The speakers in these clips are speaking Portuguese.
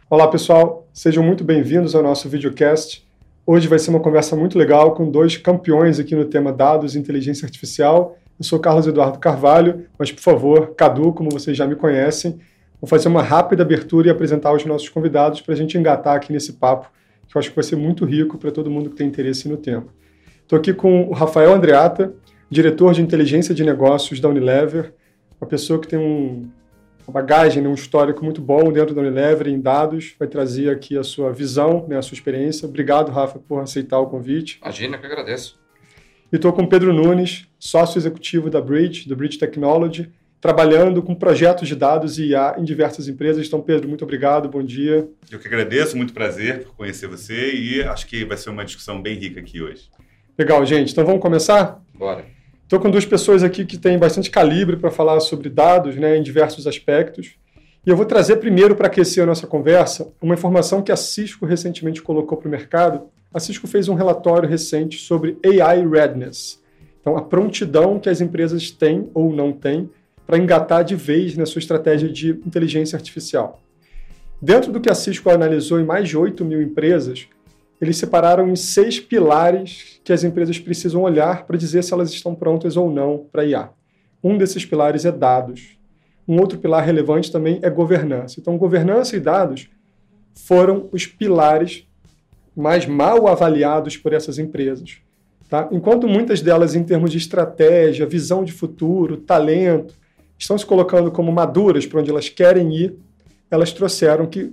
Olá pessoal, sejam muito bem-vindos ao nosso videocast. Hoje vai ser uma conversa muito legal com dois campeões aqui no tema dados e inteligência artificial. Eu sou Carlos Eduardo Carvalho, mas por favor, Cadu, como vocês já me conhecem, vou fazer uma rápida abertura e apresentar os nossos convidados para a gente engatar aqui nesse papo, que eu acho que vai ser muito rico para todo mundo que tem interesse no tema. Estou aqui com o Rafael Andreatta, diretor de inteligência de negócios da Unilever, uma pessoa que tem uma bagagem, um histórico muito bom dentro da Unilever em dados, vai trazer aqui a sua visão, a sua experiência. Obrigado, Rafa, por aceitar o convite. Imagina, que eu agradeço. E estou com o Pedro Nunes, sócio executivo da Bridge, do Bridge Technology, trabalhando com projetos de dados e IA em diversas empresas. Então, Pedro, muito obrigado, bom dia. Eu que agradeço, muito prazer por conhecer você e acho que vai ser uma discussão bem rica aqui hoje. Legal, gente. Então, vamos começar? Bora. Estou com duas pessoas aqui que têm bastante calibre para falar sobre dados, em diversos aspectos. E eu vou trazer primeiro, para aquecer a nossa conversa, uma informação que a Cisco recentemente colocou para o mercado. A Cisco fez um relatório recente sobre AI Readiness. Então, a prontidão que as empresas têm ou não têm para engatar de vez na sua estratégia de inteligência artificial. Dentro do que a Cisco analisou em mais de 8 mil empresas, eles separaram em 6 pilares que as empresas precisam olhar para dizer se elas estão prontas ou não para IA. Um desses pilares é dados. Um outro pilar relevante também é governança. Então, governança e dados foram os pilares mais mal avaliados por essas empresas. Tá? Enquanto muitas delas, em termos de estratégia, visão de futuro, talento, estão se colocando como maduras para onde elas querem ir, elas trouxeram que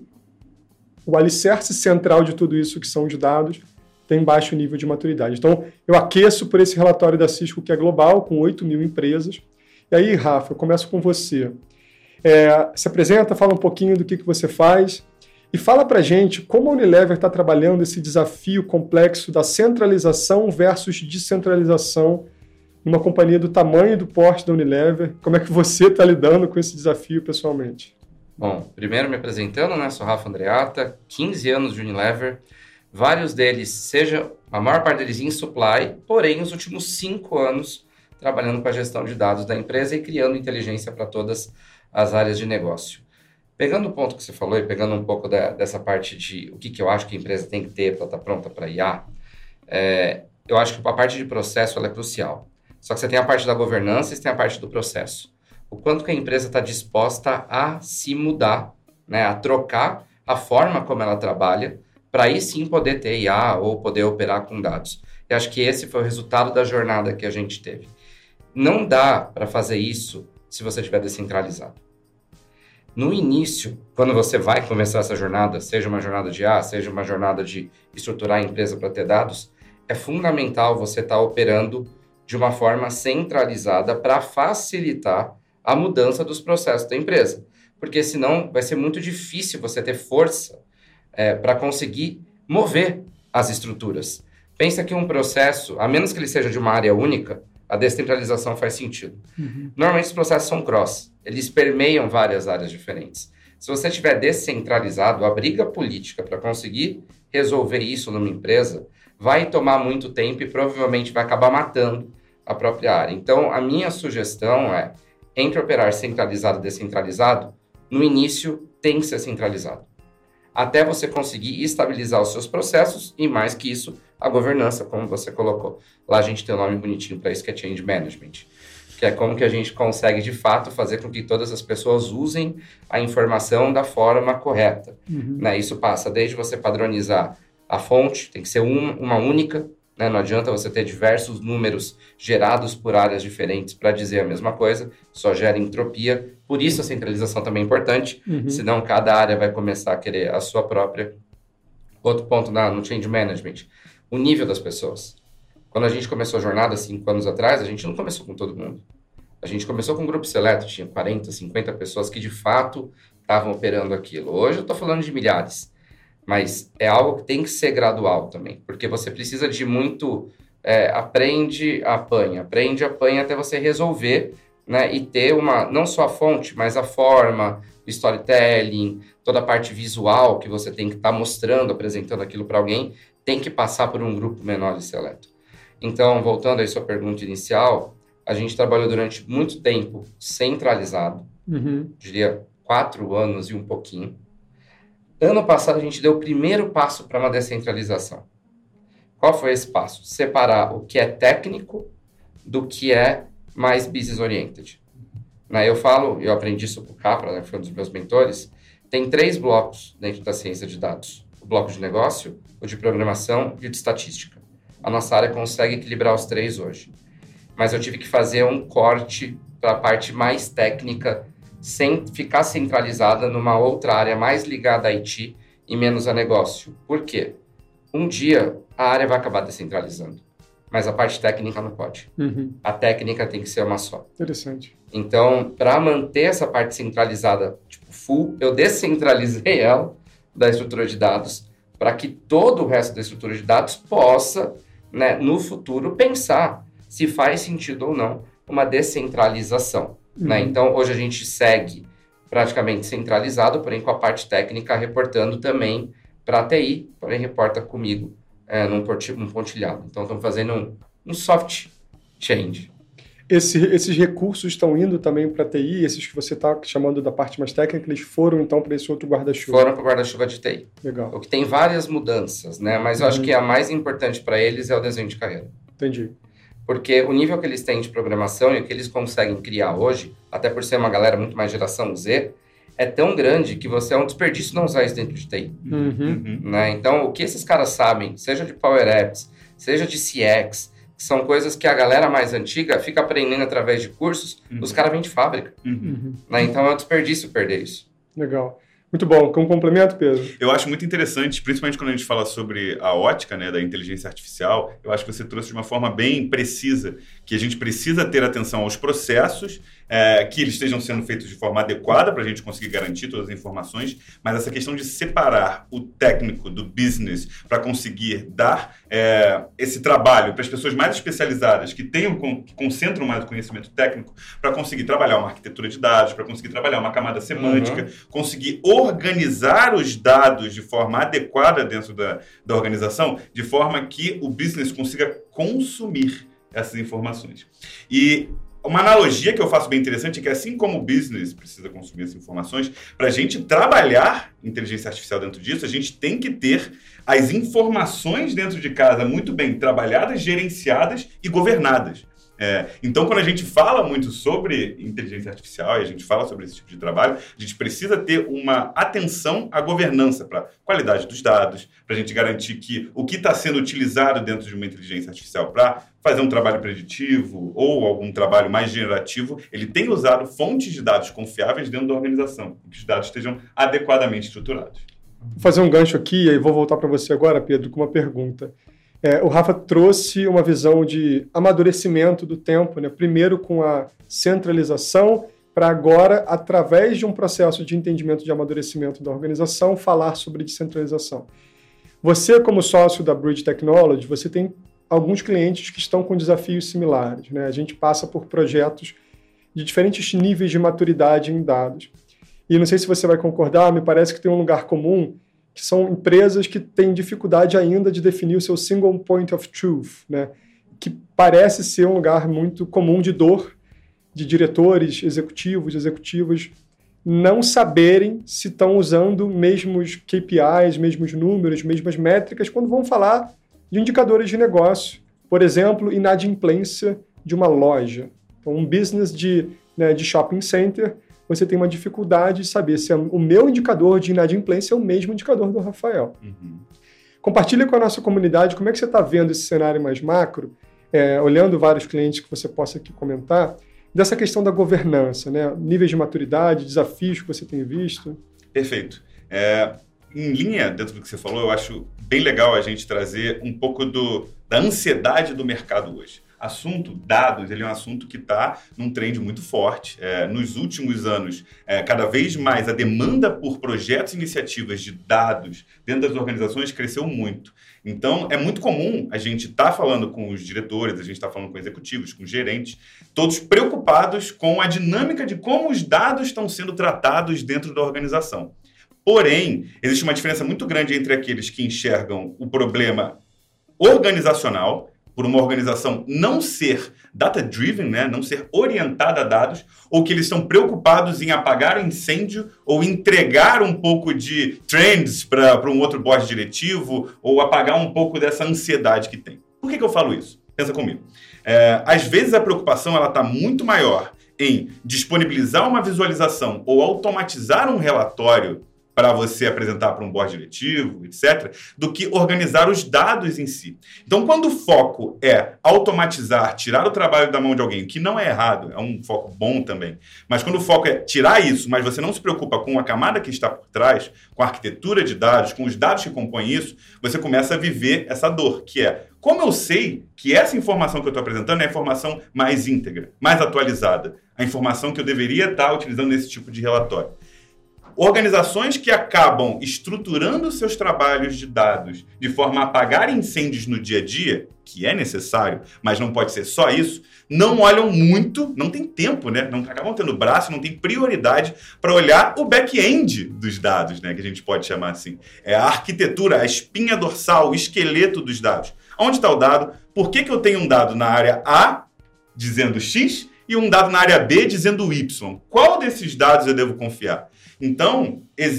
o alicerce central de tudo isso, que são os dados, tem baixo nível de maturidade. Então, eu aqueço por esse relatório da Cisco, que é global, com 8 mil empresas. E aí, Rafa, eu começo com você. Se apresenta, fala um pouquinho do que você faz e fala para a gente como a Unilever está trabalhando esse desafio complexo da centralização versus descentralização numa companhia do tamanho e do porte da Unilever. Como é que você está lidando com esse desafio pessoalmente? Bom, primeiro me apresentando, sou Rafa Andreatta, 15 anos de Unilever, vários deles, a maior parte deles em supply, porém os últimos 5 anos trabalhando com a gestão de dados da empresa e criando inteligência para todas as áreas de negócio. Pegando o ponto que você falou e pegando um pouco dessa parte de o que eu acho que a empresa tem que ter para estar pronta para IA, eu acho que a parte de processo ela é crucial. Só que você tem a parte da governança e você tem a parte do processo. O quanto que a empresa está disposta a se mudar, a trocar a forma como ela trabalha, para aí sim poder ter IA ou poder operar com dados. Eu acho que esse foi o resultado da jornada que a gente teve. Não dá para fazer isso se você estiver descentralizado. No início, quando você vai começar essa jornada, seja uma jornada de IA, seja uma jornada de estruturar a empresa para ter dados, é fundamental você estar operando de uma forma centralizada para facilitar a mudança dos processos da empresa. Porque senão vai ser muito difícil você ter força para conseguir mover as estruturas. Pensa que um processo, a menos que ele seja de uma área única, a descentralização faz sentido. Normalmente os processos são cross, eles permeiam várias áreas diferentes. Se você estiver descentralizado, a briga política para conseguir resolver isso numa empresa vai tomar muito tempo e provavelmente vai acabar matando a própria área. Então, a minha sugestão é, entre operar centralizado e descentralizado, no início tem que ser centralizado. Até você conseguir estabilizar os seus processos e, mais que isso, a governança, como você colocou. Lá a gente tem um nome bonitinho para isso, que é Change Management, que é como que a gente consegue, de fato, fazer com que todas as pessoas usem a informação da forma correta. Isso passa desde você padronizar a fonte, tem que ser uma única, não adianta você ter diversos números gerados por áreas diferentes para dizer a mesma coisa, só gera entropia. Por isso a centralização também é importante, senão cada área vai começar a querer a sua própria. Outro ponto no Change Management, o nível das pessoas. Quando a gente começou a jornada 5 anos atrás, a gente não começou com todo mundo. A gente começou com um grupo seleto, tinha 40, 50 pessoas que de fato estavam operando aquilo. Hoje eu estou falando de milhares. Mas é algo que tem que ser gradual também, porque você precisa de muito aprende, apanha até você resolver, e ter não só a fonte, mas a forma, o storytelling, toda a parte visual que você tem que estar mostrando, apresentando aquilo para alguém, tem que passar por um grupo menor e seleto. Então, voltando aí à sua pergunta inicial, a gente trabalhou durante muito tempo centralizado, diria 4 anos e um pouquinho. Ano passado, a gente deu o primeiro passo para uma descentralização. Qual foi esse passo? Separar o que é técnico do que é mais business-oriented. Eu aprendi isso com o Capra, né, que foi um dos meus mentores, tem 3 blocos dentro da ciência de dados. O bloco de negócio, o de programação e o de estatística. A nossa área consegue equilibrar os 3 hoje. Mas eu tive que fazer um corte para a parte mais técnica, sem ficar centralizada numa outra área mais ligada a IT e menos a negócio. Por quê? Um dia a área vai acabar descentralizando, mas a parte técnica não pode. A técnica tem que ser uma só. Interessante. Então, para manter essa parte centralizada, tipo full, eu descentralizei ela da estrutura de dados para que todo o resto da estrutura de dados possa, né, no futuro, pensar se faz sentido ou não uma descentralização. Né? Então, hoje a gente segue praticamente centralizado, porém com a parte técnica reportando também para a TI, porém reporta comigo num pontilhado. Então, estamos fazendo um soft change. Esses recursos estão indo também para a TI, esses que você está chamando da parte mais técnica, eles foram então para esse outro guarda-chuva? Foram para o guarda-chuva de TI. Legal. O que tem várias mudanças, né? Mas eu acho que a mais importante para eles é o desenho de carreira. Entendi. Porque o nível que eles têm de programação e o que eles conseguem criar hoje, até por ser uma galera muito mais geração Z, é tão grande que você é um desperdício não usar isso dentro de TI. Né? Então, o que esses caras sabem, seja de Power Apps, seja de CX, são coisas que a galera mais antiga fica aprendendo através de cursos, os caras vêm de fábrica. Né? Então, é um desperdício perder isso. Legal. Muito bom. Com complemento, Pedro? Eu acho muito interessante, principalmente quando a gente fala sobre a ótica, né, da inteligência artificial, eu acho que você trouxe de uma forma bem precisa, que a gente precisa ter atenção aos processos, que eles estejam sendo feitos de forma adequada para a gente conseguir garantir todas as informações, mas essa questão de separar o técnico do business para conseguir dar esse trabalho para as pessoas mais especializadas, que concentram mais o conhecimento técnico, para conseguir trabalhar uma arquitetura de dados, para conseguir trabalhar uma camada semântica, conseguir organizar os dados de forma adequada dentro da organização, de forma que o business consiga consumir essas informações. E uma analogia que eu faço bem interessante é que assim como o business precisa consumir essas informações, para a gente trabalhar inteligência artificial dentro disso, a gente tem que ter as informações dentro de casa muito bem trabalhadas, gerenciadas e governadas. Então, quando a gente fala muito sobre inteligência artificial e a gente fala sobre esse tipo de trabalho, a gente precisa ter uma atenção à governança para a qualidade dos dados, para a gente garantir que o que está sendo utilizado dentro de uma inteligência artificial para fazer um trabalho preditivo ou algum trabalho mais generativo, ele tem usado fontes de dados confiáveis dentro da organização, que os dados estejam adequadamente estruturados. Vou fazer um gancho aqui e vou voltar para você agora, Pedro, com uma pergunta. O Rafa trouxe uma visão de amadurecimento do tempo, né? Primeiro com a centralização, para agora, através de um processo de entendimento de amadurecimento da organização, falar sobre descentralização. Você, como sócio da Bridge Technology, você tem alguns clientes que estão com desafios similares, né? A gente passa por projetos de diferentes níveis de maturidade em dados. E não sei se você vai concordar, me parece que tem um lugar comum, que são empresas que têm dificuldade ainda de definir o seu single point of truth, né? Que parece ser um lugar muito comum de dor de diretores, executivas, não saberem se estão usando mesmos KPIs, mesmos números, mesmas métricas, quando vão falar de indicadores de negócio. Por exemplo, inadimplência de uma loja. Então, um business de shopping center, você tem uma dificuldade de saber se o meu indicador de inadimplência é o mesmo indicador do Rafael. Compartilha com a nossa comunidade como é que você está vendo esse cenário mais macro, olhando vários clientes que você possa aqui comentar, dessa questão da governança, né? Níveis de maturidade, desafios que você tem visto. Perfeito. Em linha, dentro do que você falou, eu acho bem legal a gente trazer um pouco da ansiedade do mercado hoje. Assunto dados, ele é um assunto que está num trend muito forte. Nos últimos anos, cada vez mais a demanda por projetos e iniciativas de dados dentro das organizações cresceu muito. Então, é muito comum a gente estar falando com os diretores, a gente está falando com executivos, com gerentes, todos preocupados com a dinâmica de como os dados estão sendo tratados dentro da organização. Porém, existe uma diferença muito grande entre aqueles que enxergam o problema organizacional, por uma organização não ser data-driven, né? Não ser orientada a dados, ou que eles estão preocupados em apagar o incêndio ou entregar um pouco de trends para um outro board diretivo ou apagar um pouco dessa ansiedade que tem. Por que eu falo isso? Pensa comigo. Às vezes a preocupação está muito maior em disponibilizar uma visualização ou automatizar um relatório para você apresentar para um board diretivo, etc., do que organizar os dados em si. Então, quando o foco é automatizar, tirar o trabalho da mão de alguém, que não é errado, é um foco bom também, mas quando o foco é tirar isso, mas você não se preocupa com a camada que está por trás, com a arquitetura de dados, com os dados que compõem isso, você começa a viver essa dor, que é: como eu sei que essa informação que eu estou apresentando é a informação mais íntegra, mais atualizada, a informação que eu deveria estar utilizando nesse tipo de relatório? Organizações que acabam estruturando seus trabalhos de dados de forma a apagar incêndios no dia a dia, que é necessário, mas não pode ser só isso, não olham muito, não tem tempo, né? Não acabam tendo braço, não tem prioridade para olhar o back-end dos dados, né? Que a gente pode chamar assim. É a arquitetura, a espinha dorsal, o esqueleto dos dados. Onde está o dado? Por que eu tenho um dado na área A dizendo X e um dado na área B dizendo Y? Qual desses dados eu devo confiar? Então,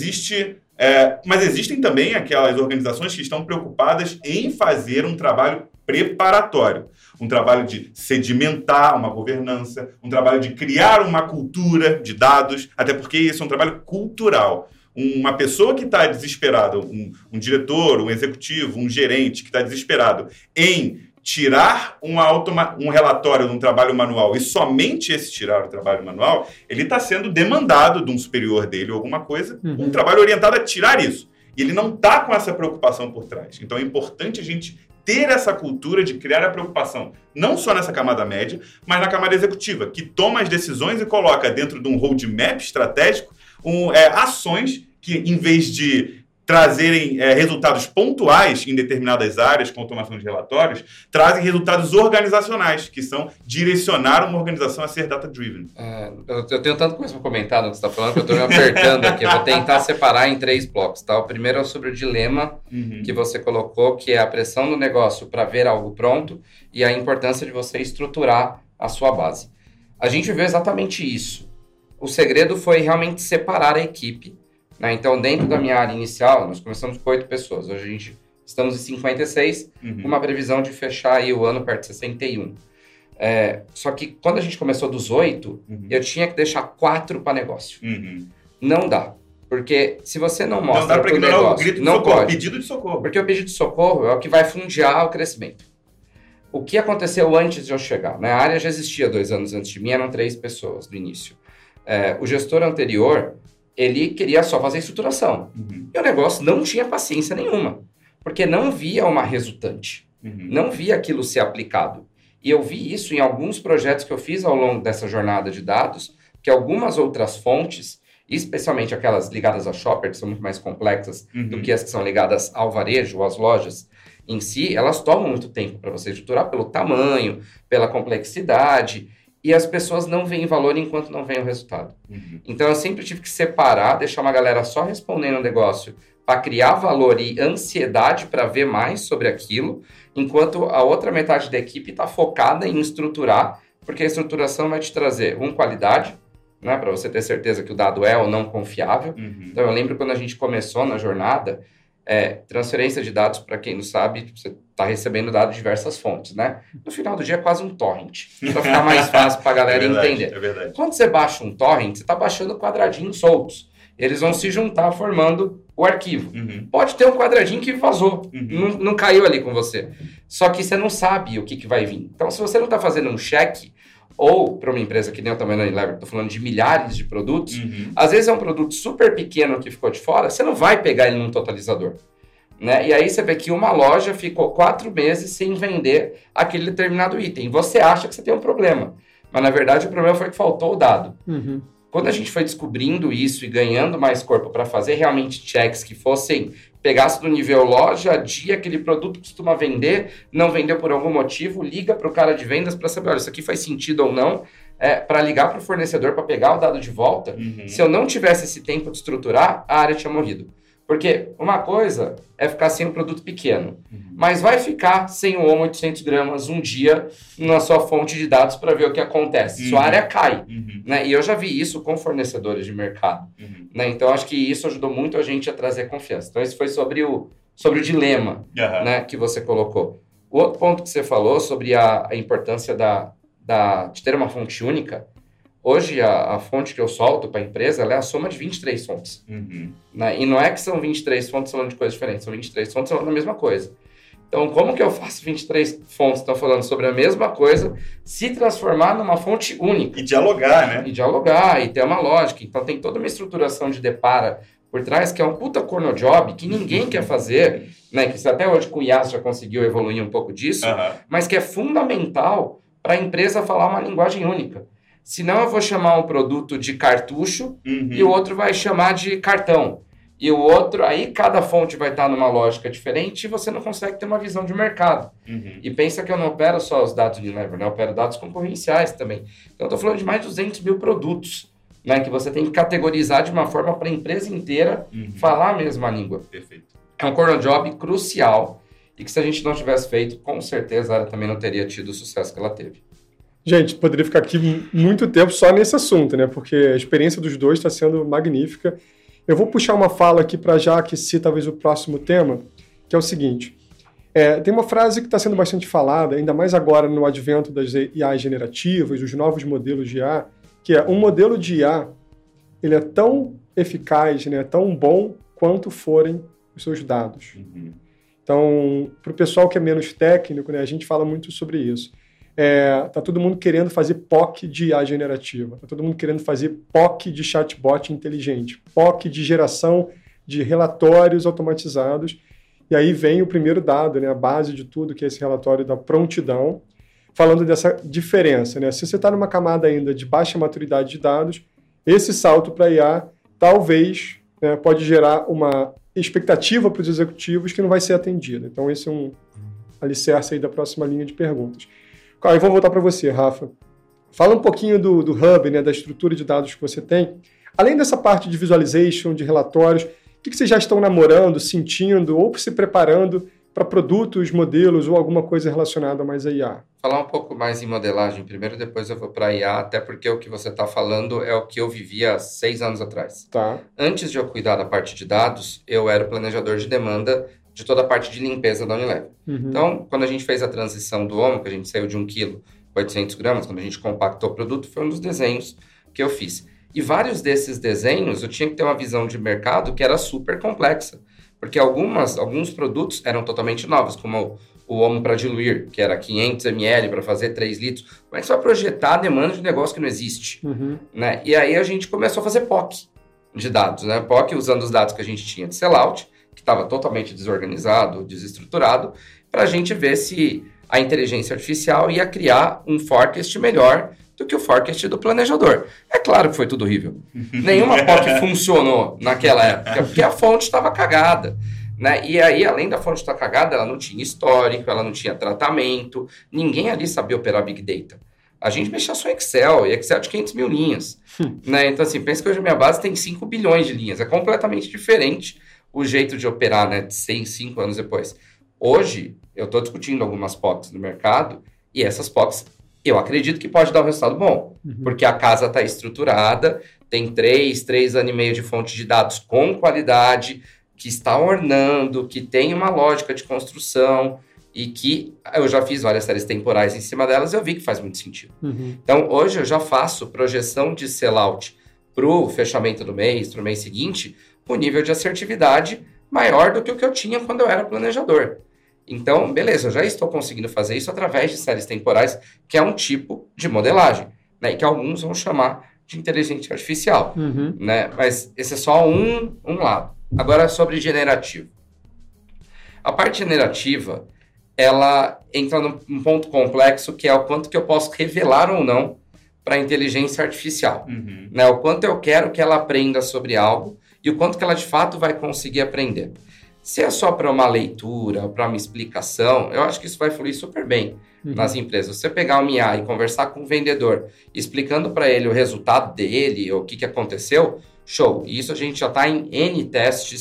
mas existem também aquelas organizações que estão preocupadas em fazer um trabalho preparatório, um trabalho de sedimentar uma governança, um trabalho de criar uma cultura de dados, até porque isso é um trabalho cultural. Uma pessoa que está desesperada, um diretor, um executivo, um gerente que está desesperado em tirar um relatório de um trabalho manual e somente esse tirar o trabalho manual, ele está sendo demandado de um superior dele ou alguma coisa, um trabalho orientado a tirar isso. E ele não está com essa preocupação por trás. Então é importante a gente ter essa cultura de criar a preocupação, não só nessa camada média, mas na camada executiva, que toma as decisões e coloca dentro de um roadmap estratégico ações que, em vez de trazerem resultados pontuais em determinadas áreas com automação de relatórios, trazem resultados organizacionais, que são direcionar uma organização a ser data-driven. Eu tenho tanta coisa para comentar no que você está falando, que eu estou me apertando aqui. Eu vou tentar separar em 3 blocos. Tá? O primeiro é sobre o dilema que você colocou, que é a pressão do negócio para ver algo pronto e a importância de você estruturar a sua base. A gente vê exatamente isso. O segredo foi realmente separar a equipe. Né? Então, dentro da minha área inicial, nós começamos com 8 pessoas. Hoje estamos em 56, com uma previsão de fechar aí o ano perto de 61. Só que quando a gente começou dos 8, eu tinha que deixar 4 para negócio. Não dá. Porque se você não mostra para o negócio... O grito de socorro, o pedido de socorro. Porque o pedido de socorro é o que vai fundear o crescimento. O que aconteceu antes de eu chegar? Né? A área já existia 2 anos antes de mim, eram 3 pessoas no início. O gestor anterior... ele queria só fazer estruturação. E o negócio não tinha paciência nenhuma, porque não via uma resultante, não via aquilo ser aplicado. E eu vi isso em alguns projetos que eu fiz ao longo dessa jornada de dados, que algumas outras fontes, especialmente aquelas ligadas a shopper, que são muito mais complexas do que as que são ligadas ao varejo, ou às lojas em si, elas tomam muito tempo para você estruturar pelo tamanho, pela complexidade... E as pessoas não veem valor enquanto não vem o resultado. Então, eu sempre tive que separar, deixar uma galera só respondendo o negócio para criar valor e ansiedade para ver mais sobre aquilo, enquanto a outra metade da equipe está focada em estruturar, porque a estruturação vai te trazer, qualidade, né, para você ter certeza que o dado é ou não confiável. Então, eu lembro quando a gente começou na jornada, transferência de dados, para quem não sabe, você está recebendo dados de diversas fontes, né? No final do dia é quase um torrent, para ficar mais fácil para a galera entender. É verdade. Quando você baixa um torrent, você está baixando quadradinhos soltos. Eles vão se juntar formando o arquivo. Pode ter um quadradinho que vazou, não caiu ali com você. Só que você não sabe o que vai vir. Então, se você não está fazendo um check, ou para uma empresa que nem o tamanho da Unilever, estou falando de milhares de produtos, às vezes é um produto super pequeno que ficou de fora, você não vai pegar ele num totalizador. Né? E aí você vê que uma loja ficou 4 meses sem vender aquele determinado item. Você acha que você tem um problema, mas na verdade o problema foi que faltou o dado. Quando a gente foi descobrindo isso e ganhando mais corpo para fazer realmente checks que fossem, pegasse do nível loja, dia, aquele produto costuma vender, não vendeu por algum motivo, liga para o cara de vendas para saber, olha, isso aqui faz sentido ou não, para ligar para o fornecedor para pegar o dado de volta. Se eu não tivesse esse tempo de estruturar, a área tinha morrido. Porque uma coisa é ficar sem um produto pequeno, mas vai ficar sem o OMO 800 gramas um dia na sua fonte de dados para ver o que acontece. Sua área cai. Né? E eu já vi isso com fornecedores de mercado. Né? Então, acho que isso ajudou muito a gente a trazer confiança. Então, esse foi sobre o dilema né, que você colocou. O outro ponto que você falou sobre a importância de ter uma fonte única. Hoje, a fonte que eu solto para a empresa, ela é a soma de 23 fontes. Né? E não é que são 23 fontes falando de coisas diferentes, são 23 fontes falando da mesma coisa. Então, como que eu faço 23 fontes que estão falando sobre a mesma coisa se transformar numa fonte única? E dialogar, né? E dialogar, e ter uma lógica. Então, tem toda uma estruturação de depara por trás, que é um puta corno job que ninguém quer fazer, né? Que até hoje com o IaaS já conseguiu evoluir um pouco disso, mas que é fundamental para a empresa falar uma linguagem única. Senão eu vou chamar um produto de cartucho e o outro vai chamar de cartão. E o outro, aí cada fonte vai estar numa lógica diferente e você não consegue ter uma visão de mercado. E pensa que eu não opero só os dados de Unilever, né? Eu opero dados concorrenciais também. Então eu estou falando de mais de 200 mil produtos, né? Que você tem que categorizar de uma forma para a empresa inteira falar a mesma língua. Perfeito. É um corner job crucial e que se a gente não tivesse feito, com certeza ela também não teria tido o sucesso que ela teve. Gente, poderia ficar aqui muito tempo só nesse assunto, né? Porque a experiência dos dois está sendo magnífica. Eu vou puxar uma fala aqui para já aquecer talvez o próximo tema, que é o seguinte. Tem uma frase que está sendo bastante falada, ainda mais agora no advento das IA generativas, dos novos modelos de IA, que é um modelo de IA, ele é tão eficaz, né, tão bom quanto forem os seus dados. Então, para o pessoal que é menos técnico, né, a gente fala muito sobre isso. Tá todo mundo querendo fazer POC de IA generativa, tá todo mundo querendo fazer POC de chatbot inteligente, POC de geração de relatórios automatizados. E aí vem o primeiro dado, né, a base de tudo, que é esse relatório da prontidão, falando dessa diferença. Né? Se você está numa camada ainda de baixa maturidade de dados, esse salto para IA talvez pode gerar uma expectativa para os executivos que não vai ser atendida. Então esse é um alicerce aí da próxima linha de perguntas. Eu vou voltar para você, Rafa. Fala um pouquinho do Hub, né, da estrutura de dados que você tem. Além dessa parte de visualization, de relatórios, o que vocês já estão namorando, sentindo ou se preparando para produtos, modelos ou alguma coisa relacionada mais a IA? Falar um pouco mais em modelagem primeiro, depois eu vou para IA, até porque o que você está falando é o que eu vivia 6 anos atrás. Tá. Antes de eu cuidar da parte de dados, eu era o planejador de demanda de toda a parte de limpeza da Unilever. Então, quando a gente fez a transição do OMO, que a gente saiu de 1 kg para 800 gramas, quando a gente compactou o produto, foi um dos desenhos que eu fiz. E vários desses desenhos, eu tinha que ter uma visão de mercado que era super complexa, porque alguns produtos eram totalmente novos, como o OMO para diluir, que era 500 ml para fazer 3 litros. Como é que você vai projetar a demanda de um negócio que não existe? Né? E aí a gente começou a fazer POC de dados, né? POC usando os dados que a gente tinha de sellout, que estava totalmente desorganizado, desestruturado, para a gente ver se a inteligência artificial ia criar um forecast melhor do que o forecast do planejador. É claro que foi tudo horrível. Nenhuma POC funcionou naquela época, porque a fonte estava cagada. Né? E aí, além da fonte estar cagada, ela não tinha histórico, ela não tinha tratamento, ninguém ali sabia operar Big Data. A gente mexia só em Excel, e Excel de 500 mil linhas. Né? Então, assim, pensa que hoje a minha base tem 5 bilhões de linhas. É completamente diferente o jeito de operar, né, de 5 anos depois. Hoje, eu estou discutindo algumas POCs no mercado, e essas POCs, eu acredito que pode dar um resultado bom, porque a casa está estruturada, tem 3 anos e meio de fonte de dados com qualidade, que está ornando, que tem uma lógica de construção, e que eu já fiz várias séries temporais em cima delas, eu vi que faz muito sentido. Então, hoje eu já faço projeção de sellout para o fechamento do mês, para o mês seguinte, com nível de assertividade maior do que o que eu tinha quando eu era planejador. Então, beleza, eu já estou conseguindo fazer isso através de séries temporais, que é um tipo de modelagem, né? E que alguns vão chamar de inteligência artificial. Né? Mas esse é só um lado. Agora, sobre generativo. A parte generativa, ela entra num ponto complexo, que é o quanto que eu posso revelar ou não para a inteligência artificial. Né? O quanto eu quero que ela aprenda sobre algo, e o quanto que ela de fato vai conseguir aprender. Se é só para uma leitura, para uma explicação, eu acho que isso vai fluir super bem nas empresas. Você pegar um IA e conversar com o vendedor, explicando para ele o resultado dele, ou o que aconteceu, show. E isso a gente já está em N testes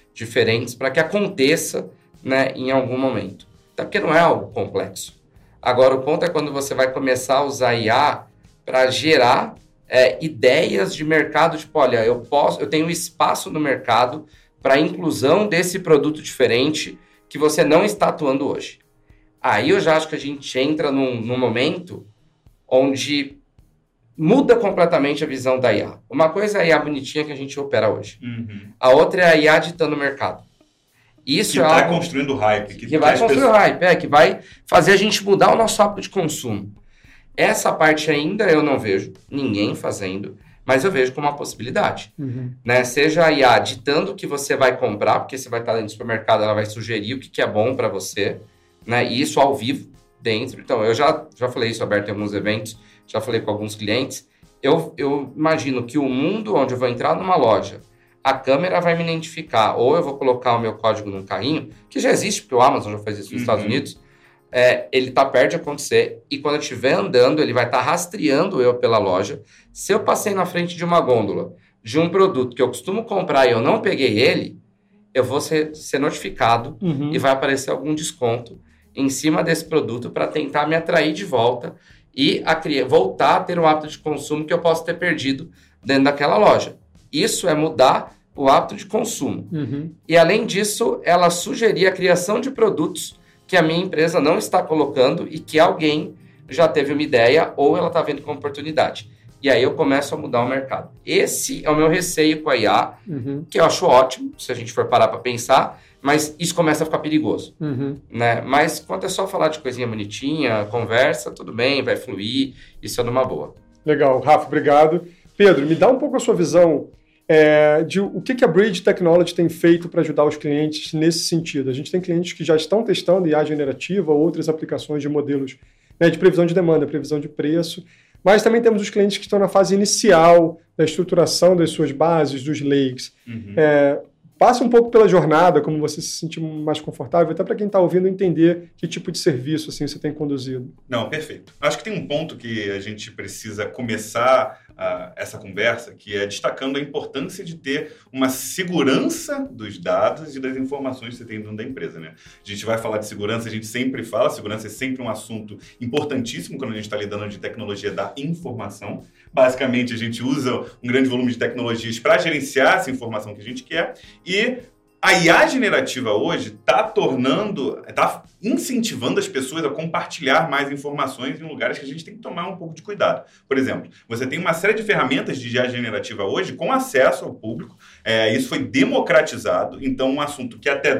diferentes para que aconteça, né, em algum momento. Até porque não é algo complexo. Agora, o ponto é quando você vai começar a usar IA para gerar ideias de mercado, tipo, olha, eu tenho espaço no mercado para a inclusão desse produto diferente que você não está atuando hoje. Aí eu já acho que a gente entra num momento onde muda completamente a visão da IA. Uma coisa é a IA bonitinha que a gente opera hoje. A outra é a IA ditando o mercado. Isso que está construindo hype. Que vai construir o hype, que vai fazer a gente mudar o nosso hábito de consumo. Essa parte ainda eu não vejo ninguém fazendo, mas eu vejo como uma possibilidade. Né? Seja a IA ditando o que você vai comprar, porque você vai estar dentro do supermercado, ela vai sugerir o que é bom para você, né? E isso ao vivo dentro. Então, eu já falei isso aberto em alguns eventos, já falei com alguns clientes. Eu imagino que o mundo onde eu vou entrar numa loja, a câmera vai me identificar, ou eu vou colocar o meu código num carrinho, que já existe, porque o Amazon já faz isso nos Estados Unidos, ele está perto de acontecer, e quando eu estiver andando, ele vai estar rastreando eu pela loja. Se eu passei na frente de uma gôndola de um produto que eu costumo comprar e eu não peguei ele, eu vou ser notificado e vai aparecer algum desconto em cima desse produto para tentar me atrair de volta e voltar a ter um hábito de consumo que eu posso ter perdido dentro daquela loja. Isso é mudar o hábito de consumo. E, além disso, ela sugerir a criação de produtos que a minha empresa não está colocando e que alguém já teve uma ideia ou ela está vendo como oportunidade. E aí eu começo a mudar o mercado. Esse é o meu receio com a IA, que eu acho ótimo, se a gente for parar para pensar, mas isso começa a ficar perigoso. Né? Mas quando é só falar de coisinha bonitinha, conversa, tudo bem, vai fluir, isso é numa boa. Legal, Rafa, obrigado. Pedro, me dá um pouco a sua visão de o que a Bridge Technology tem feito para ajudar os clientes nesse sentido. A gente tem clientes que já estão testando IA generativa, outras aplicações de modelos, né, de previsão de demanda, previsão de preço, mas também temos os clientes que estão na fase inicial da estruturação das suas bases, dos lakes. Passa um pouco pela jornada, como você se sentir mais confortável, até para quem está ouvindo entender que tipo de serviço assim, você tem conduzido. Não, perfeito. Acho que tem um ponto que a gente precisa começar essa conversa, que é destacando a importância de ter uma segurança dos dados e das informações que você tem dentro da empresa, né? A gente vai falar de segurança, a gente sempre fala, segurança é sempre um assunto importantíssimo quando a gente está lidando de tecnologia da informação. Basicamente, a gente usa um grande volume de tecnologias para gerenciar essa informação que a gente quer, e a IA generativa hoje está incentivando as pessoas a compartilhar mais informações em lugares que a gente tem que tomar um pouco de cuidado. Por exemplo, você tem uma série de ferramentas de IA generativa hoje com acesso ao público. Isso foi democratizado. Então, um assunto que até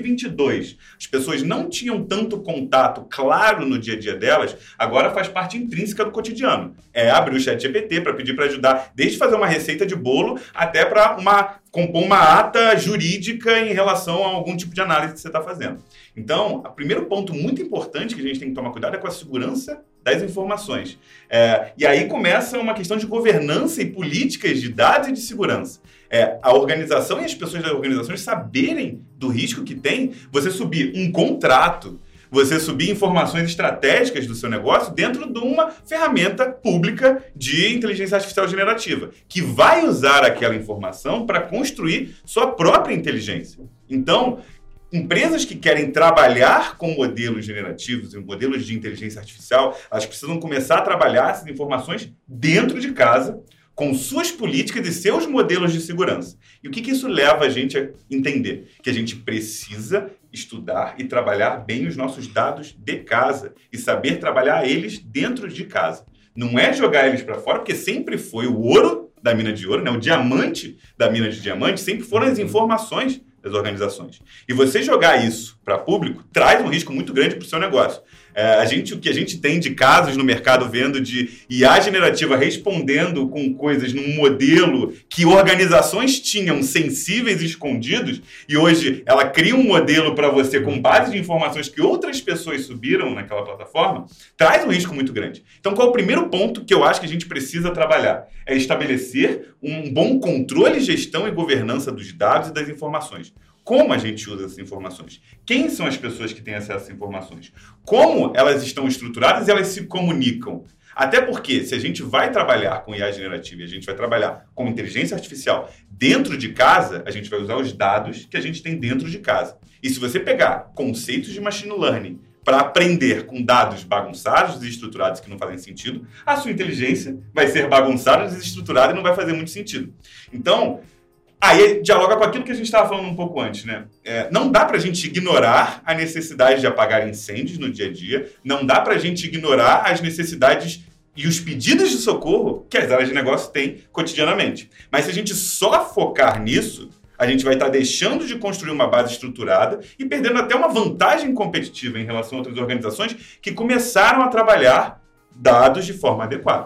2022 as pessoas não tinham tanto contato claro no dia a dia delas, agora faz parte intrínseca do cotidiano. Abrir o ChatGPT para pedir para ajudar, desde fazer uma receita de bolo até para compor uma ata jurídica em relação a algum tipo de análise que você está fazendo. Então, o primeiro ponto muito importante que a gente tem que tomar cuidado é com a segurança das informações. E aí começa uma questão de governança e políticas de dados e de segurança. A organização e as pessoas das organizações saberem do risco que tem você subir um contrato, você subir informações estratégicas do seu negócio dentro de uma ferramenta pública de inteligência artificial generativa, que vai usar aquela informação para construir sua própria inteligência. Então, empresas que querem trabalhar com modelos generativos e modelos de inteligência artificial, elas precisam começar a trabalhar essas informações dentro de casa, com suas políticas e seus modelos de segurança. E o que isso leva a gente a entender? Que a gente precisa estudar e trabalhar bem os nossos dados de casa e saber trabalhar eles dentro de casa. Não é jogar eles para fora, porque sempre foi o ouro da mina de ouro, né? O diamante da mina de diamante, sempre foram as informações das organizações. E você jogar isso para público traz um risco muito grande para o seu negócio. O que a gente tem de casos no mercado vendo de IA generativa respondendo com coisas num modelo que organizações tinham sensíveis e escondidos, e hoje ela cria um modelo para você com base de informações que outras pessoas subiram naquela plataforma, traz um risco muito grande. Então, qual é o primeiro ponto que eu acho que a gente precisa trabalhar? É estabelecer um bom controle, gestão e governança dos dados e das informações. Como a gente usa essas informações? Quem são as pessoas que têm acesso a essas informações? Como elas estão estruturadas e elas se comunicam? Até porque, se a gente vai trabalhar com IA generativa e a gente vai trabalhar com inteligência artificial dentro de casa, a gente vai usar os dados que a gente tem dentro de casa. E se você pegar conceitos de machine learning para aprender com dados bagunçados, desestruturados, que não fazem sentido, a sua inteligência vai ser bagunçada, desestruturada e não vai fazer muito sentido. Então, aí dialoga com aquilo que a gente estava falando um pouco antes, né? Não dá para a gente ignorar a necessidade de apagar incêndios no dia a dia, não dá para a gente ignorar as necessidades e os pedidos de socorro que as áreas de negócio têm cotidianamente. Mas se a gente só focar nisso, a gente vai estar deixando de construir uma base estruturada e perdendo até uma vantagem competitiva em relação a outras organizações que começaram a trabalhar dados de forma adequada.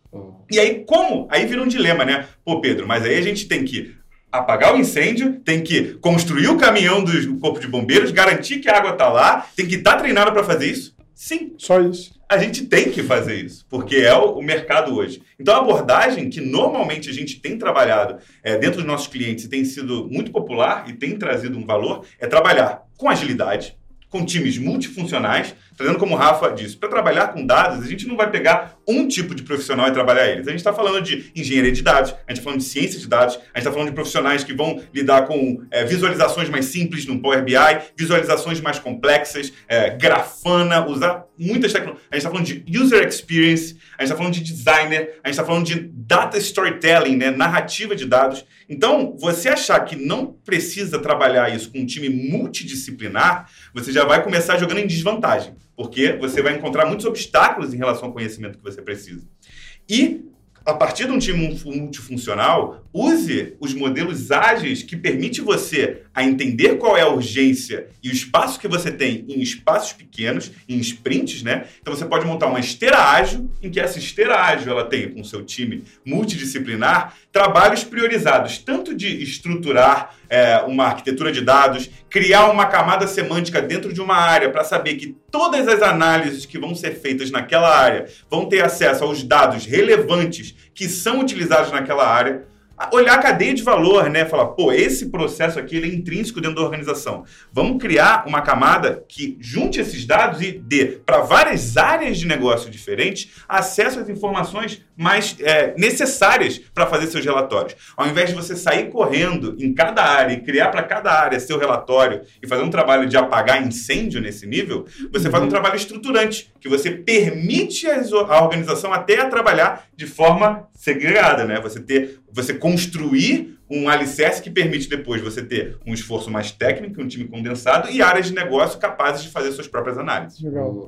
E aí, como? Aí vira um dilema, né? Pô, Pedro, mas aí a gente tem que apagar o incêndio, tem que construir o caminhão do corpo de bombeiros, garantir que a água está lá, tem que estar treinado para fazer isso? Sim. Só isso. A gente tem que fazer isso, porque é o mercado hoje. Então, a abordagem que normalmente a gente tem trabalhado dentro dos nossos clientes e tem sido muito popular e tem trazido um valor, é trabalhar com agilidade, com times multifuncionais, trazendo como o Rafa disse, para trabalhar com dados, a gente não vai pegar um tipo de profissional e trabalhar eles. A gente está falando de engenharia de dados, a gente está falando de ciência de dados, a gente está falando de profissionais que vão lidar com visualizações mais simples no Power BI, visualizações mais complexas, Grafana, usar muitas tecnologias. A gente está falando de user experience, a gente está falando de designer, a gente está falando de data storytelling, né, narrativa de dados. Então, você achar que não precisa trabalhar isso com um time multidisciplinar, você já vai começar jogando em desvantagem, porque você vai encontrar muitos obstáculos em relação ao conhecimento que você precisa. E, a partir de um time multifuncional, use os modelos ágeis que permitem você a entender qual é a urgência e o espaço que você tem em espaços pequenos, em sprints, né? Então você pode montar uma esteira ágil, em que essa esteira ágil ela tem com o seu time multidisciplinar trabalhos priorizados, tanto de estruturar uma arquitetura de dados, criar uma camada semântica dentro de uma área para saber que todas as análises que vão ser feitas naquela área vão ter acesso aos dados relevantes que são utilizados naquela área. Olhar a cadeia de valor, né? Falar, pô, esse processo aqui ele é intrínseco dentro da organização. Vamos criar uma camada que junte esses dados e dê para várias áreas de negócio diferentes acesso às informações mais necessárias para fazer seus relatórios. Ao invés de você sair correndo em cada área e criar para cada área seu relatório e fazer um trabalho de apagar incêndio nesse nível, você faz um trabalho estruturante, que você permite a organização até a trabalhar de forma segregada, né? Você construir um alicerce que permite depois você ter um esforço mais técnico, um time condensado e áreas de negócio capazes de fazer suas próprias análises.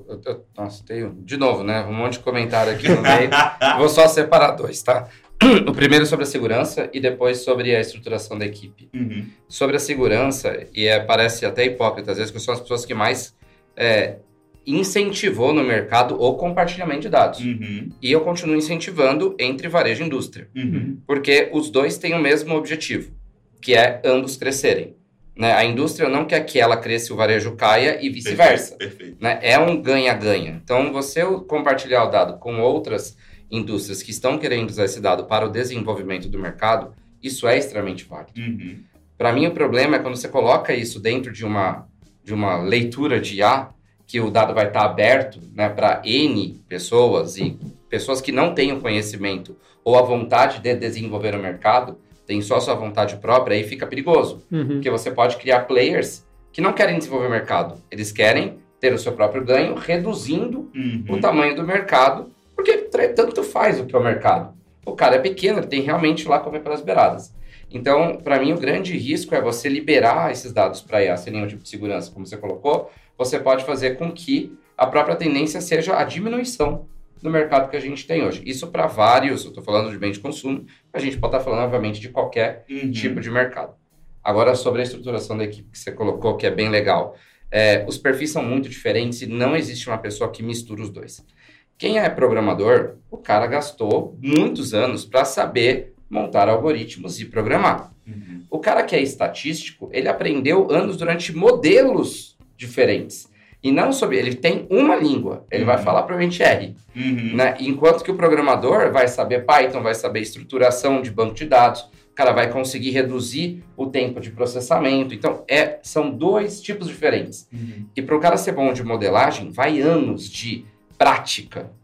Nossa, tenho, de novo, né? Um monte de comentário aqui no meio. Vou só separar dois, tá? O primeiro sobre a segurança e depois sobre a estruturação da equipe. Uhum. Sobre a segurança, e parece até hipócrita, às vezes, que são as pessoas que mais incentivou no mercado o compartilhamento de dados. Uhum. E eu continuo incentivando entre varejo e indústria. Uhum. Porque os dois têm o mesmo objetivo, que é ambos crescerem. Né? A indústria não quer que ela cresça e o varejo caia e vice-versa. Perfeito. Né? É um ganha-ganha. Então, você compartilhar o dado com outras indústrias que estão querendo usar esse dado para o desenvolvimento do mercado, isso é extremamente válido. Uhum. Para mim, o problema é quando você coloca isso dentro de uma leitura de IA, que o dado vai estar aberto, né, para N pessoas e pessoas que não têm o conhecimento ou a vontade de desenvolver o mercado, tem só sua vontade própria, aí fica perigoso. Uhum. Porque você pode criar players que não querem desenvolver o mercado. Eles querem ter o seu próprio ganho, reduzindo o tamanho do mercado, porque tanto faz o que é o mercado. O cara é pequeno, ele tem realmente lá comer pelas beiradas. Então, para mim, o grande risco é você liberar esses dados para IA sem nenhum tipo de segurança, como você colocou. Você pode fazer com que a própria tendência seja a diminuição do mercado que a gente tem hoje. Isso para vários, eu estou falando de bem de consumo, a gente pode estar falando, obviamente, de qualquer tipo de mercado. Agora, sobre a estruturação da equipe que você colocou, que é bem legal. Os perfis são muito diferentes e não existe uma pessoa que mistura os dois. Quem é programador, o cara gastou muitos anos para saber montar algoritmos e programar. Uhum. O cara que é estatístico, ele aprendeu anos durante modelos diferentes. E não sobre... Ele tem uma língua. Ele vai falar provavelmente R. Né? Enquanto que o programador vai saber Python, vai saber estruturação de banco de dados. O cara vai conseguir reduzir o tempo de processamento. Então, são dois tipos diferentes. E para o cara ser bom de modelagem, vai anos de prática.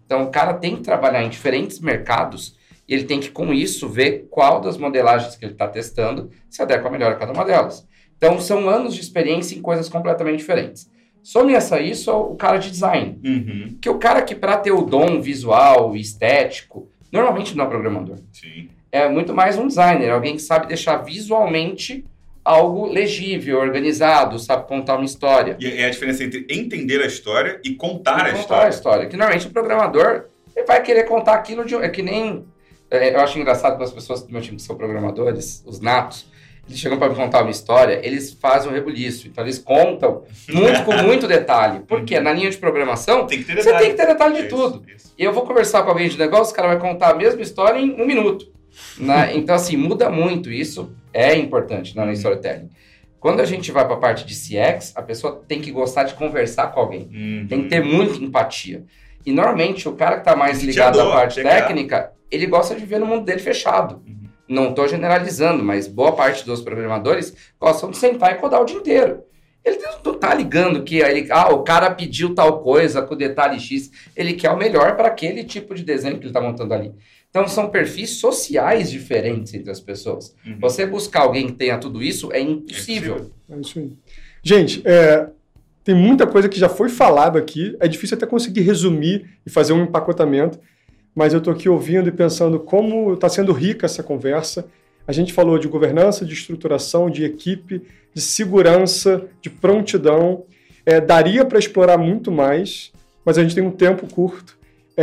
Então, o cara tem que trabalhar em diferentes mercados e ele tem que, com isso, ver qual das modelagens que ele está testando se adequa melhor a cada uma delas. Então, são anos de experiência em coisas completamente diferentes. Some-se a isso o cara de design. Que o cara que, para ter o dom visual e estético, normalmente não é programador. Sim. É muito mais um designer, alguém que sabe deixar visualmente algo legível, organizado, sabe contar uma história. E é a diferença entre entender a história e contar a história. Que normalmente o programador ele vai querer contar aquilo de... É que nem... eu acho engraçado que as pessoas do meu time que são programadores, os natos, eles chegam para me contar uma história, eles fazem um rebuliço. Então, eles contam com muito detalhe. Porque na linha de programação, você tem que ter detalhe de tudo. Isso. E eu vou conversar com alguém de negócio, o cara vai contar a mesma história em 1 minuto. Né? Então, assim, muda muito. Isso é importante na storytelling. Quando a gente vai para a parte de CX, a pessoa tem que gostar de conversar com alguém. Tem que ter muita empatia. E, normalmente, o cara que está mais ligado à parte técnica, ele gosta de ver no mundo dele fechado. Não estou generalizando, mas boa parte dos programadores gostam de sentar e codar o dia inteiro. Ele não está ligando que o cara pediu tal coisa com detalhe X. Ele quer o melhor para aquele tipo de desenho que ele está montando ali. Então, são perfis sociais diferentes entre as pessoas. Você buscar alguém que tenha tudo isso é impossível. É isso aí. Gente, tem muita coisa que já foi falado aqui. É difícil até conseguir resumir e fazer um empacotamento. Mas eu estou aqui ouvindo e pensando como está sendo rica essa conversa. A gente falou de governança, de estruturação, de equipe, de segurança, de prontidão. Daria para explorar muito mais, mas a gente tem um tempo curto.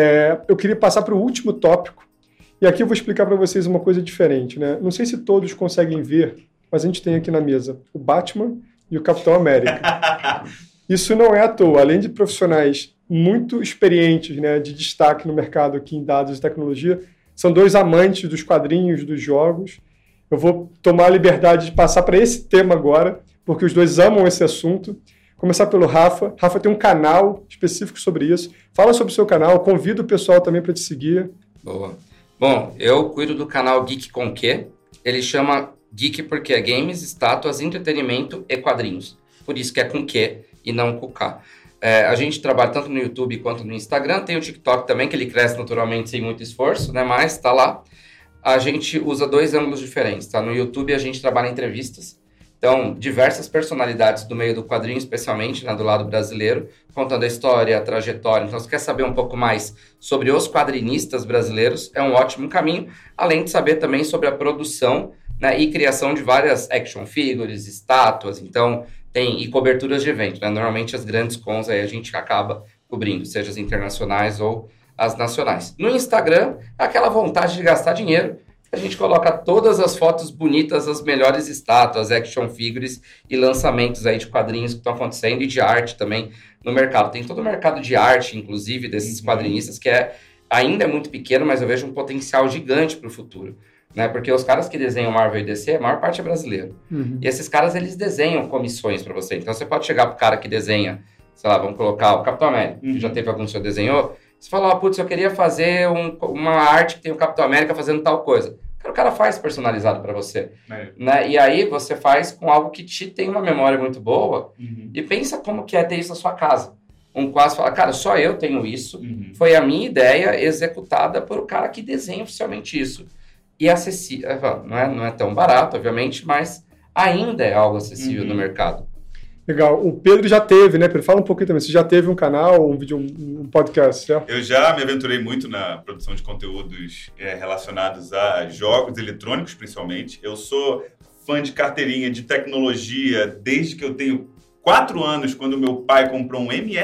Eu queria passar para o último tópico. E aqui eu vou explicar para vocês uma coisa diferente, né? Não sei se todos conseguem ver, mas a gente tem aqui na mesa o Batman e o Capitão América. Isso não é à toa. Além de profissionais muito experientes, né, de destaque no mercado aqui em dados e tecnologia, são 2 amantes dos quadrinhos, dos jogos. Eu vou tomar a liberdade de passar para esse tema agora, porque os 2 amam esse assunto. Começar pelo Rafa. Rafa tem um canal específico sobre isso. Fala sobre o seu canal, convido o pessoal também para te seguir. Boa. Bom, eu cuido do canal Geek com Q. Ele chama Geek porque é games, estátuas, entretenimento e quadrinhos. Por isso que é com Q e não com K. A gente trabalha tanto no YouTube quanto no Instagram. Tem o TikTok também, que ele cresce naturalmente sem muito esforço, né? Mas está lá. A gente usa 2 ângulos diferentes. Tá? No YouTube a gente trabalha em entrevistas. Então, diversas personalidades do meio do quadrinho, especialmente, né, do lado brasileiro, contando a história, a trajetória. Então, se quer saber um pouco mais sobre os quadrinistas brasileiros, é um ótimo caminho, além de saber também sobre a produção, né, e criação de várias action figures, estátuas, então, e coberturas de evento. Né? Normalmente, as grandes cons aí a gente acaba cobrindo, seja as internacionais ou as nacionais. No Instagram, aquela vontade de gastar dinheiro. A gente coloca todas as fotos bonitas, as melhores estátuas, action figures e lançamentos aí de quadrinhos que estão acontecendo e de arte também no mercado. Tem todo o mercado de arte, inclusive, desses quadrinistas, que ainda é muito pequeno, mas eu vejo um potencial gigante para o futuro. Né? Porque os caras que desenham Marvel e DC, a maior parte é brasileiro. E esses caras, eles desenham comissões para você. Então, você pode chegar pro cara que desenha, sei lá, vamos colocar o Capitão América, que já teve algum que você desenhou. Você fala, putz, eu queria fazer uma arte que tem o Capitão América fazendo tal coisa. O cara faz personalizado para você. Né? E aí você faz com algo que te tem uma memória muito boa e pensa como que é ter isso na sua casa. Quase fala, cara, só eu tenho isso. Foi a minha ideia executada por o cara que desenha oficialmente isso. E acessível. Não é tão barato, obviamente, mas ainda é algo acessível no mercado. Legal. O Pedro já teve, né, Pedro? Fala um pouquinho também. Você já teve um canal, um vídeo, um podcast, certo? Eu já me aventurei muito na produção de conteúdos relacionados a jogos eletrônicos, principalmente. Eu sou fã de carteirinha de tecnologia desde que eu tenho 4 anos, quando meu pai comprou um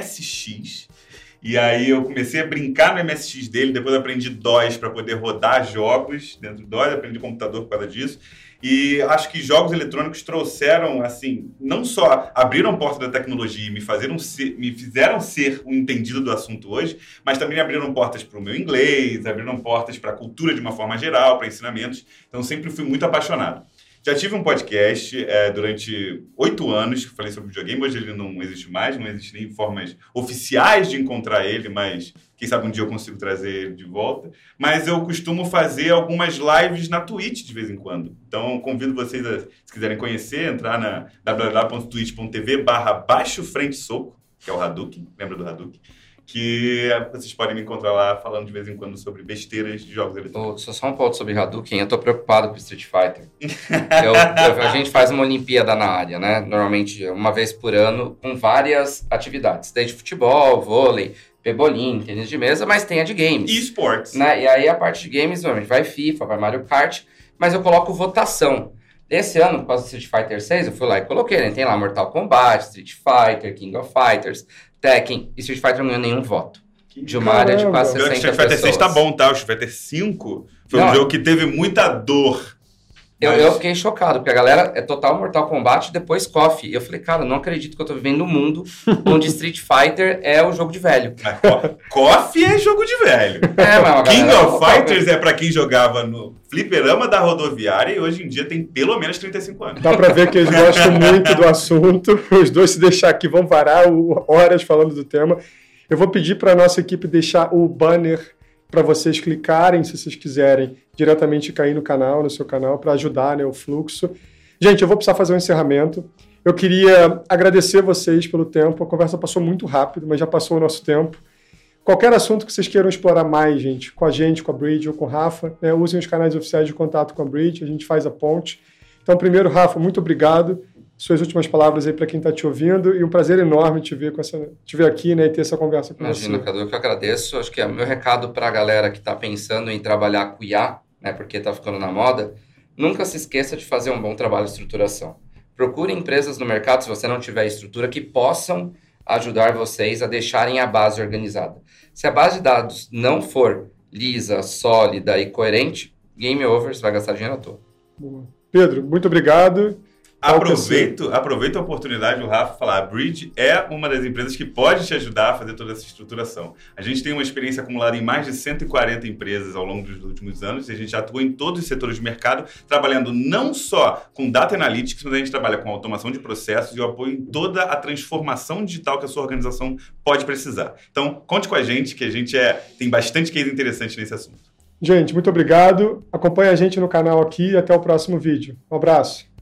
MSX. E aí eu comecei a brincar no MSX dele, depois aprendi DOS para poder rodar jogos dentro do DOS, aprendi computador por causa disso. E acho que jogos eletrônicos trouxeram, assim, não só abriram a porta da tecnologia e me fizeram ser um entendido do assunto hoje, mas também abriram portas para o meu inglês, abriram portas para a cultura de uma forma geral, para ensinamentos. Então, sempre fui muito apaixonado. Já tive um podcast durante 8 anos que falei sobre videogame. Hoje ele não existe mais, não existe nem formas oficiais de encontrar ele, mas quem sabe um dia eu consigo trazer ele de volta. Mas eu costumo fazer algumas lives na Twitch de vez em quando. Então convido vocês, se quiserem conhecer, entrar na www.twitch.tv/baixofrentesoco, que é o Hadouken, lembra do Hadouken? que vocês podem me encontrar lá falando de vez em quando sobre besteiras de jogos eletrônicos. Só um ponto sobre Hadouken, eu tô preocupado com o Street Fighter. A gente faz uma Olimpíada na área, né? Normalmente uma vez por ano, com várias atividades, desde futebol, vôlei, pebolim, tênis de mesa, mas tem a de games. E esportes. Né? E aí a parte de games, normalmente vai FIFA, vai Mario Kart, mas eu coloco votação. Esse ano, por causa do Street Fighter 6, eu fui lá e coloquei, né? Tem lá Mortal Kombat, Street Fighter, King of Fighters, Tekken, e Street Fighter não ganhou nenhum voto. De uma área de quase 60 pessoas. O Street Fighter 6 tá bom, tá? O Street Fighter 5 foi um jogo que teve muita dor. Eu fiquei chocado, porque a galera é total Mortal Kombat e depois KOF. E eu falei, cara, não acredito que eu tô vivendo num mundo onde Street Fighter é o jogo de velho. KOF é jogo de velho. King of Fighters é pra quem jogava no fliperama da rodoviária e hoje em dia tem pelo menos 35 anos. Dá pra ver que eles gostam muito do assunto. Os dois, se deixar aqui, vão varar horas falando do tema. Eu vou pedir pra nossa equipe deixar o banner para vocês clicarem, se vocês quiserem, diretamente cair no canal, no seu canal, para ajudar, né, o fluxo. Gente, eu vou precisar fazer um encerramento. Eu queria agradecer vocês pelo tempo. A conversa passou muito rápido, mas já passou o nosso tempo. Qualquer assunto que vocês queiram explorar mais, gente, com a Bridge ou com o Rafa, né, usem os canais oficiais de contato com a Bridge, a gente faz a ponte. Então, primeiro, Rafa, muito obrigado. Suas últimas palavras aí para quem está te ouvindo e um prazer enorme te ver aqui, né, e ter essa conversa com você. Imagina, Cadu, eu que agradeço. Acho que é o meu recado para a galera que está pensando em trabalhar com IA, né, porque está ficando na moda, nunca se esqueça de fazer um bom trabalho de estruturação. Procure empresas no mercado, se você não tiver estrutura, que possam ajudar vocês a deixarem a base organizada. Se a base de dados não for lisa, sólida e coerente, game over, você vai gastar dinheiro à toa. Boa. Pedro, muito obrigado. Aproveito a oportunidade do Rafa falar. A Bridge é uma das empresas que pode te ajudar a fazer toda essa estruturação. A gente tem uma experiência acumulada em mais de 140 empresas ao longo dos últimos anos e a gente atua em todos os setores de mercado, trabalhando não só com Data Analytics, mas a gente trabalha com automação de processos e o apoio em toda a transformação digital que a sua organização pode precisar. Então, conte com a gente, que a gente tem bastante case interessante nesse assunto. Gente, muito obrigado. Acompanhe a gente no canal aqui e até o próximo vídeo. Um abraço.